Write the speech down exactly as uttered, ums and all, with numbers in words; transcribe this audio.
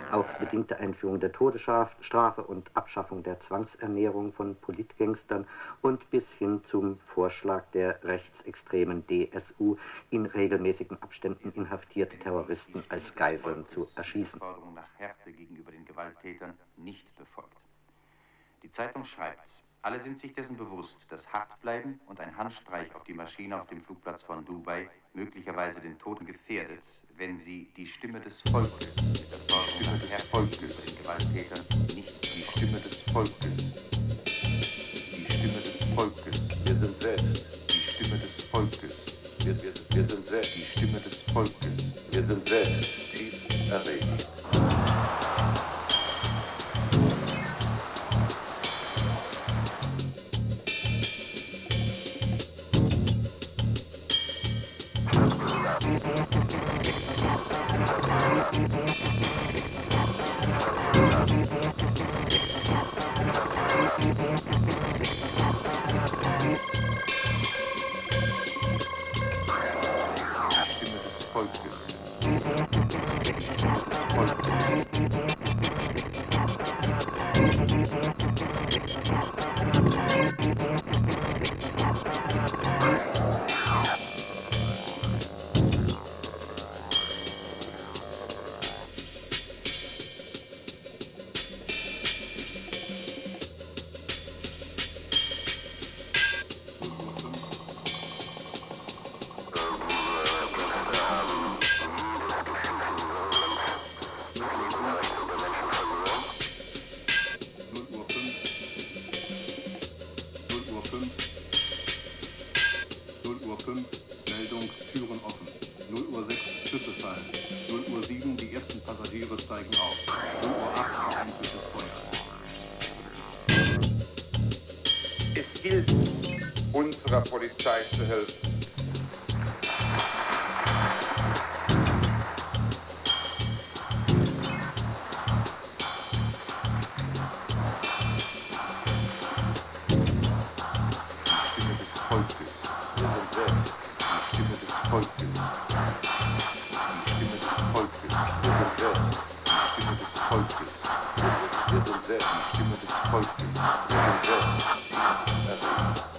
auf bedingte Einführung der Todesstrafe und Abschaffung der Zwangsernährung von Politgangstern und bis hin zum Vorschlag der rechtsextremen D S U, in regelmäßigen Abständen inhaftierte Terroristen als Geiseln zu erschießen. Die Forderung nach Härte gegenüber den Gewalttätern nicht befolgt. Die Zeitung schreibt, alle sind sich dessen bewusst, dass Hartbleiben und ein Handstreich auf die Maschine auf dem Flugplatz von Dubai möglicherweise den Toten gefährdet, wenn sie die Stimme des Volkes, mit der Forderung nach Härte gegenüber den Gewalttätern, nicht die Stimme des Volkes, die Stimme des Volkes, wir sind selbst, die Stimme des Volkes, wir, wir, wir sind selbst, die Stimme des Volkes, wir sind selbst tief erregt. Polizei zu helfen. Wir sind selbst die Stimme des Volkes. Wir sind selbst die Stimme des Volkes. Wir sind selbst die Stimme des Volkes.